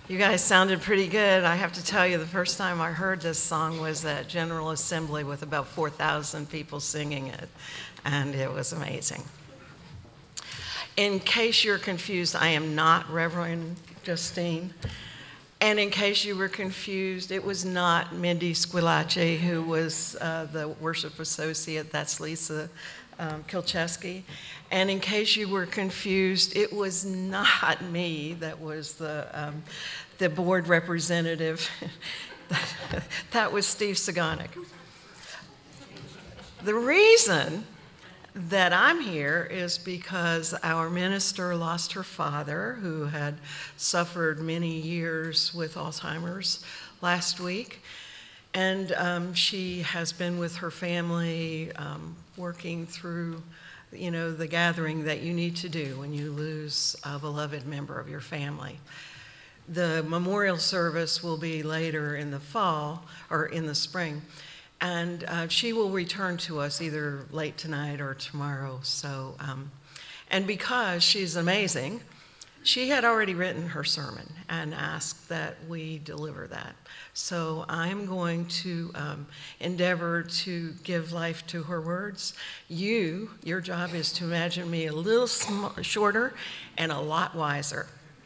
You guys sounded pretty good. I have to tell you, the first time I heard this song was at General Assembly with about 4,000 people singing it, and it was amazing. In case you're confused, I am not Reverend Justine. And in case you were confused, it was not Mindy Squillace who was the worship associate. That's Lisa Kilcheski. And in case you were confused, it was not me that was the board representative. That was Steve Saganek. The reason that I'm here is because our minister lost her father, who had suffered many years with Alzheimer's last week. And she has been with her family working through, the gathering that you need to do when you lose a beloved member of your family. The memorial service will be later in the fall or in the spring. And she will return to us either late tonight or tomorrow. So, and because she's amazing, she had already written her sermon and asked that we deliver that. So I'm going to endeavor to give life to her words. Your job is to imagine me a little shorter and a lot wiser.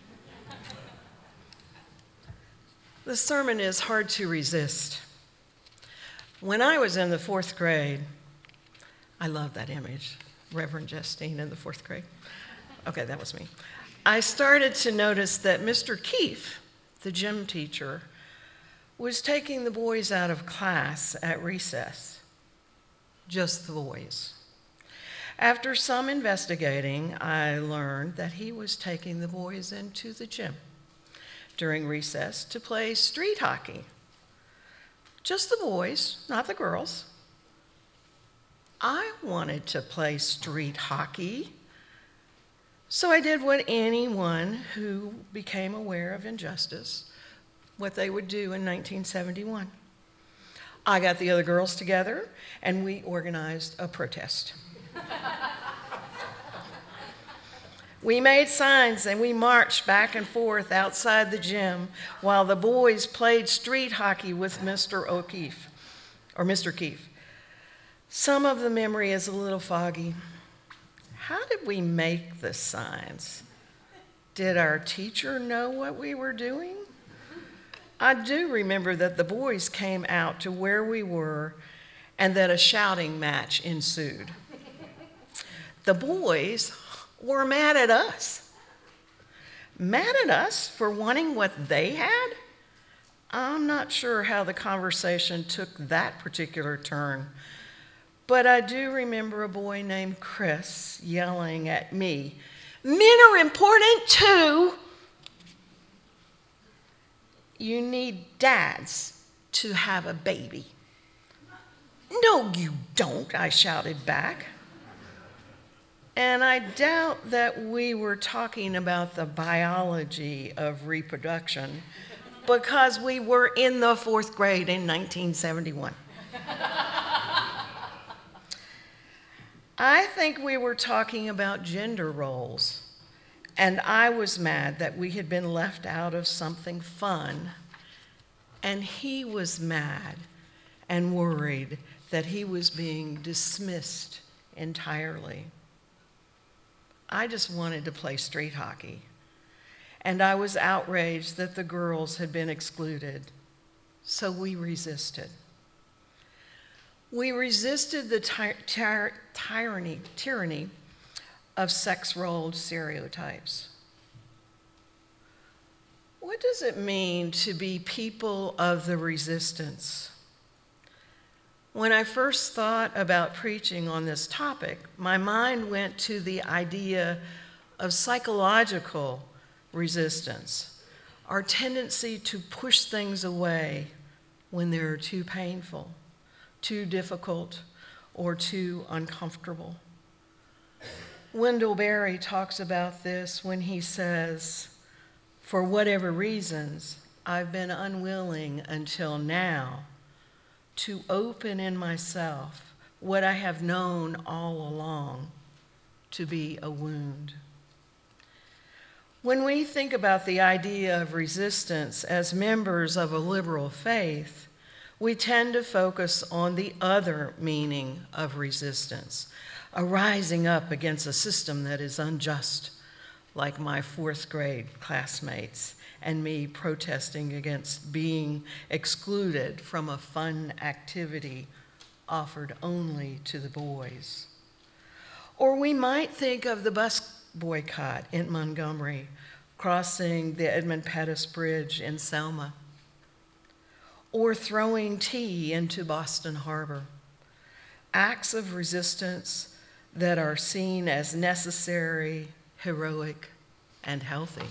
The sermon is hard to resist. When I was in the fourth grade, I love that image, Reverend Justine in the fourth grade. Okay, that was me. I started to notice that Mr. Keefe, the gym teacher, was taking the boys out of class at recess, just the boys. After some investigating, I learned that he was taking the boys into the gym during recess to play street hockey. Just the boys, not the girls. I wanted to play street hockey. So I did what anyone who became aware of injustice, what they would do in 1971. I got the other girls together and we organized a protest. We made signs and we marched back and forth outside the gym while the boys played street hockey with Mr. O'Keefe, or Mr. Keefe. Some of the memory is a little foggy. How did we make the signs? Did our teacher know what we were doing? I do remember that the boys came out to where we were and that a shouting match ensued. The boys were mad at us. Mad at us for wanting what they had? I'm not sure how the conversation took that particular turn, but I do remember a boy named Chris yelling at me, "Men are important too. You need dads to have a baby." "No, you don't," I shouted back. And I doubt that we were talking about the biology of reproduction because we were in the fourth grade in 1971. I think we were talking about gender roles, and I was mad that we had been left out of something fun, and he was mad and worried that he was being dismissed entirely. I just wanted to play street hockey, and I was outraged that the girls had been excluded, so we resisted. We resisted the tyranny of sex-role stereotypes. What does it mean to be people of the resistance? When I first thought about preaching on this topic, my mind went to the idea of psychological resistance, our tendency to push things away when they're too painful, too difficult, or too uncomfortable. Wendell Berry talks about this when he says, "For whatever reasons, I've been unwilling until now to open in myself what I have known all along to be a wound." When we think about the idea of resistance as members of a liberal faith, we tend to focus on the other meaning of resistance, a rising up against a system that is unjust, like my fourth grade classmates and me protesting against being excluded from a fun activity offered only to the boys. Or we might think of the bus boycott in Montgomery, crossing the Edmund Pettus Bridge in Selma, or throwing tea into Boston Harbor, acts of resistance that are seen as necessary, heroic, and healthy.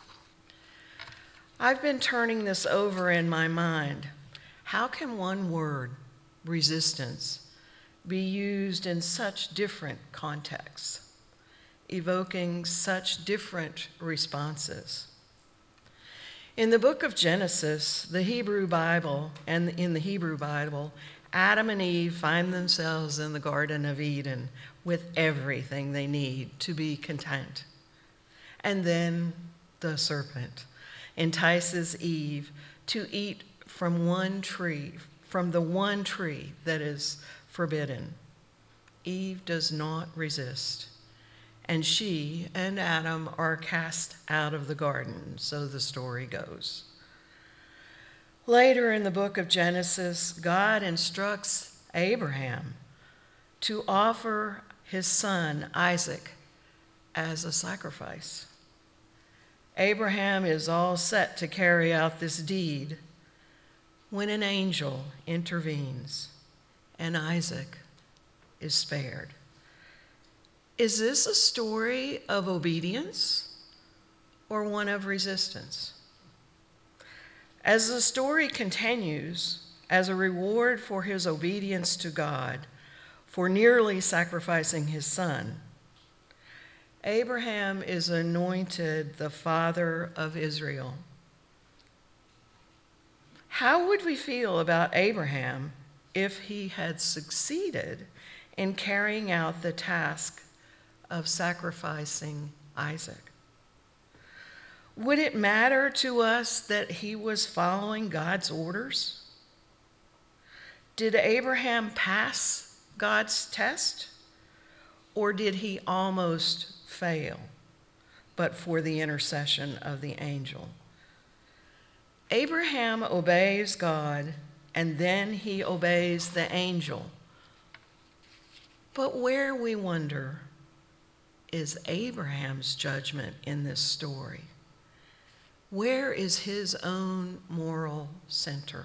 I've been turning this over in my mind. How can one word, resistance, be used in such different contexts, evoking such different responses? In the book of Genesis, the Hebrew Bible, and in the Hebrew Bible, Adam and Eve find themselves in the Garden of Eden with everything they need to be content. And then the serpent entices Eve to eat from the one tree that is forbidden. Eve does not resist, and she and Adam are cast out of the garden, so the story goes. Later in the book of Genesis, God instructs Abraham to offer his son Isaac as a sacrifice. Abraham is all set to carry out this deed when an angel intervenes and Isaac is spared. Is this a story of obedience or one of resistance? As the story continues, as a reward for his obedience to God, for nearly sacrificing his son, Abraham is anointed the father of Israel. How would we feel about Abraham if he had succeeded in carrying out the task of sacrificing Isaac? Would it matter to us that he was following God's orders? Did Abraham pass God's test, or did he almost fail, but for the intercession of the angel? Abraham obeys God, and then he obeys the angel. But where, we wonder, is Abraham's judgment in this story? Where is his own moral center?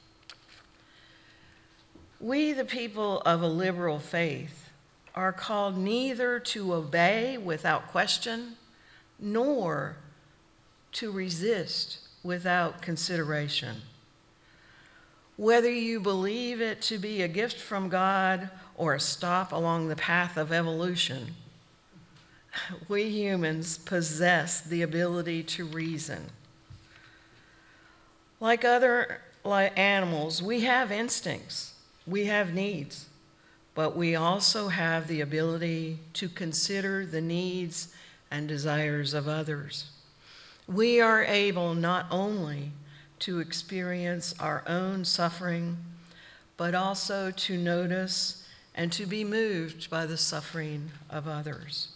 We, the people of a liberal faith, are called neither to obey without question, nor to resist without consideration. Whether you believe it to be a gift from God or a stop along the path of evolution, we humans possess the ability to reason. Like other animals, we have instincts, we have needs, but we also have the ability to consider the needs and desires of others. We are able not only to experience our own suffering, but also to notice and to be moved by the suffering of others.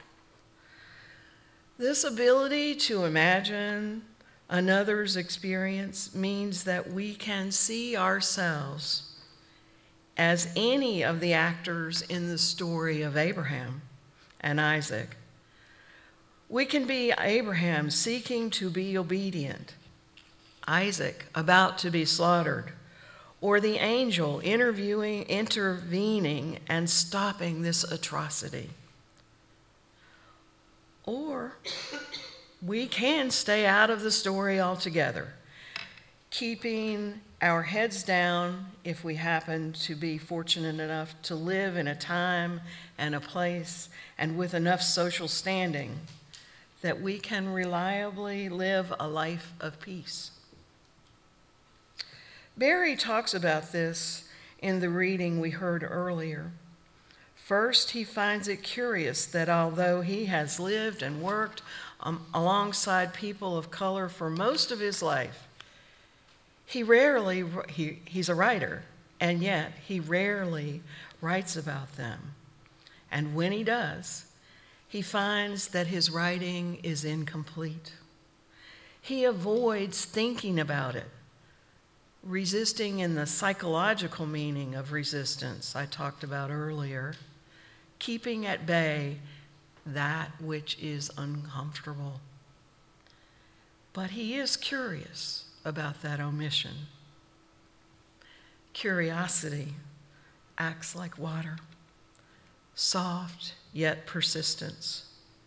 This ability to imagine another's experience means that we can see ourselves as any of the actors in the story of Abraham and Isaac. We can be Abraham seeking to be obedient, Isaac about to be slaughtered, or the angel intervening and stopping this atrocity. Or we can stay out of the story altogether, keeping our heads down if we happen to be fortunate enough to live in a time and a place and with enough social standing that we can reliably live a life of peace. Barry talks about this in the reading we heard earlier. First, he finds it curious that although he has lived and worked alongside people of color for most of his life, he's a writer, and yet he rarely writes about them. And when he does, he finds that his writing is incomplete. He avoids thinking about it, resisting in the psychological meaning of resistance I talked about earlier, keeping at bay that which is uncomfortable. But he is curious about that omission. Curiosity acts like water, soft yet persistent,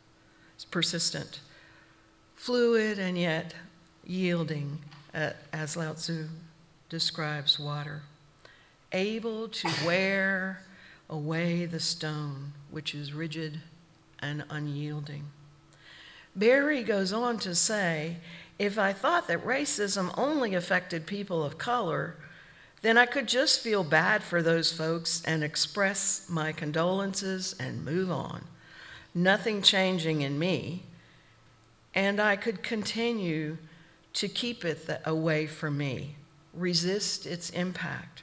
fluid and yet yielding, as Lao Tzu describes water, able to wear away the stone which is rigid and unyielding. Berry goes on to say, if I thought that racism only affected people of color, then I could just feel bad for those folks and express my condolences and move on, nothing changing in me, and I could continue to keep it away from me, resist its impact.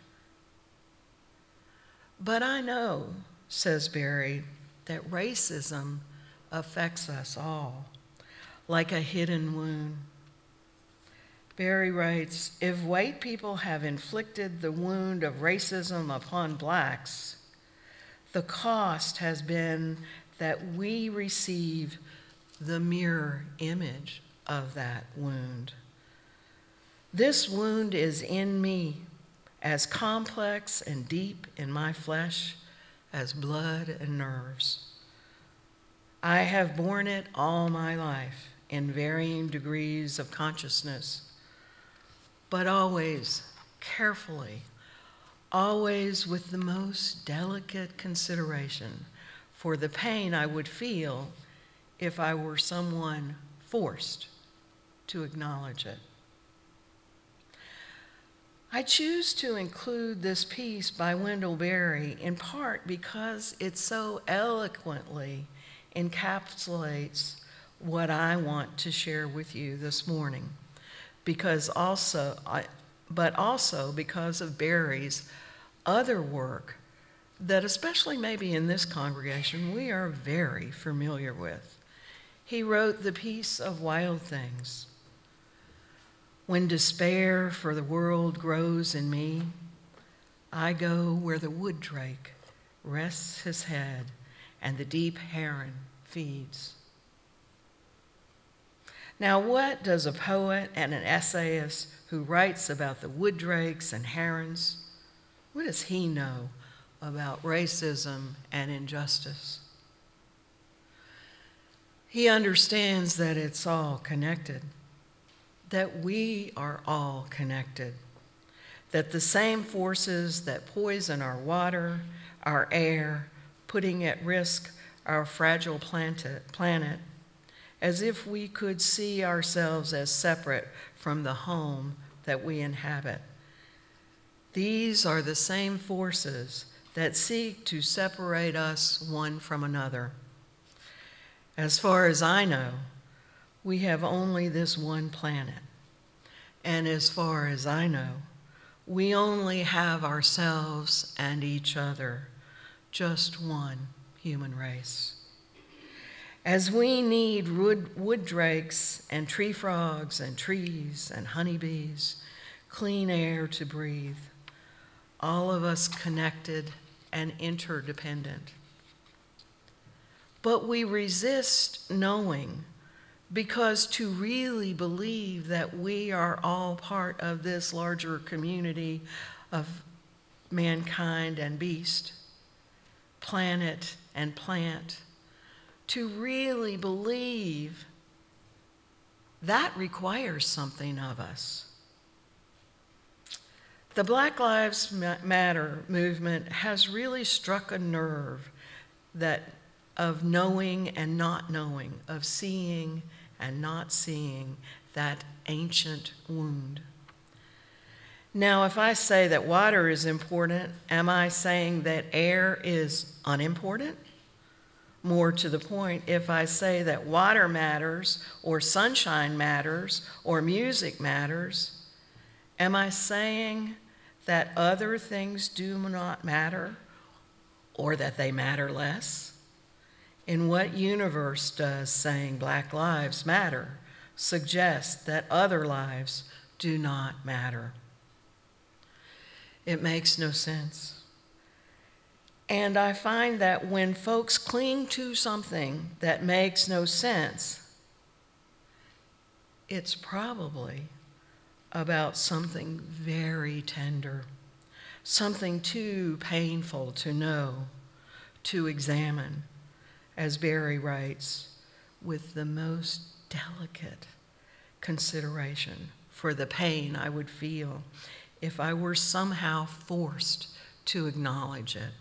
But I know, says Berry, that racism affects us all, like a hidden wound. Berry writes, if white people have inflicted the wound of racism upon blacks, the cost has been that we receive the mirror image of that wound. This wound is in me, as complex and deep in my flesh as blood and nerves. I have borne it all my life in varying degrees of consciousness, but always carefully, always with the most delicate consideration for the pain I would feel if I were someone forced to acknowledge it. I choose to include this piece by Wendell Berry in part because it so eloquently encapsulates what I want to share with you this morning, but also because of Berry's other work that, especially maybe in this congregation, we are very familiar with. He wrote the piece of Wild Things. When despair for the world grows in me, I go where the wood drake rests his head and the deep heron feeds. Now, what does a poet and an essayist who writes about the wood drakes and herons, what does he know about racism and injustice? He understands that it's all connected, that we are all connected, that the same forces that poison our water, our air, putting at risk our fragile planet, as if we could see ourselves as separate from the home that we inhabit. These are the same forces that seek to separate us one from another. As far as I know, we have only this one planet. And as far as I know, we only have ourselves and each other, just one human race. As we need wood drakes and tree frogs and trees and honeybees, clean air to breathe, all of us connected and interdependent. But we resist knowing, because to really believe that we are all part of this larger community of mankind and beast, planet and plant, to really believe that requires something of us. The Black Lives Matter movement has really struck a nerve of knowing and not knowing, of seeing and not seeing that ancient wound. Now, if I say that water is important, am I saying that air is unimportant? More to the point, if I say that water matters, or sunshine matters, or music matters, am I saying that other things do not matter, or that they matter less? In what universe does saying Black Lives Matter suggest that other lives do not matter? It makes no sense. And I find that when folks cling to something that makes no sense, it's probably about something very tender, something too painful to know, to examine, as Barry writes, with the most delicate consideration for the pain I would feel if I were somehow forced to acknowledge it.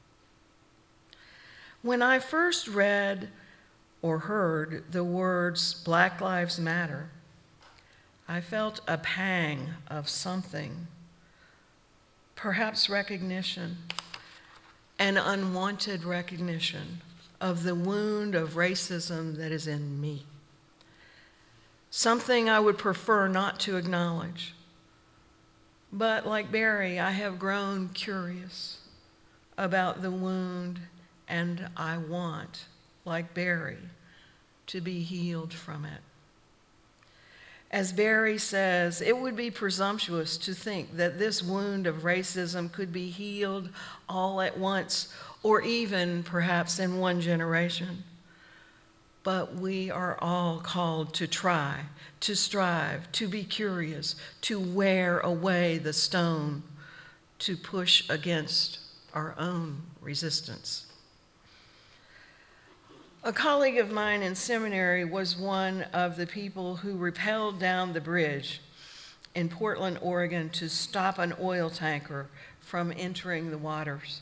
When I first read or heard the words Black Lives Matter, I felt a pang of something, perhaps recognition, an unwanted recognition of the wound of racism that is in me. Something I would prefer not to acknowledge. But like Barry, I have grown curious about the wound, and I want, like Barry, to be healed from it. As Barry says, it would be presumptuous to think that this wound of racism could be healed all at once, or even perhaps in one generation. But we are all called to try, to strive, to be curious, to wear away the stone, to push against our own resistance. A colleague of mine in seminary was one of the people who rappelled down the bridge in Portland, Oregon, to stop an oil tanker from entering the waters.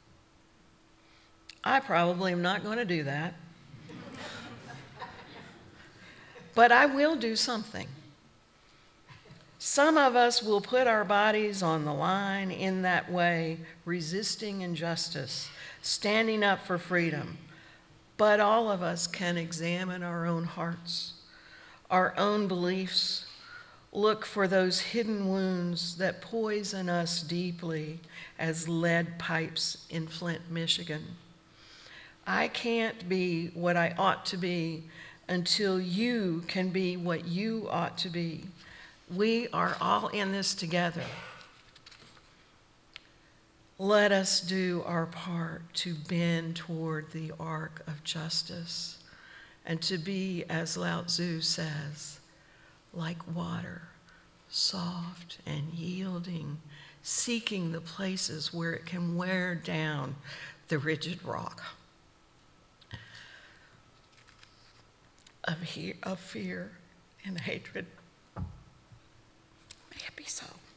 I probably am not going to do that. But I will do something. Some of us will put our bodies on the line in that way, resisting injustice, standing up for freedom. But all of us can examine our own hearts, our own beliefs, look for those hidden wounds that poison us deeply as lead pipes in Flint, Michigan. I can't be what I ought to be until you can be what you ought to be. We are all in this together. Let us do our part to bend toward the arc of justice and to be, as Lao Tzu says, like water, soft and yielding, seeking the places where it can wear down the rigid rock of fear and hatred. May it be so.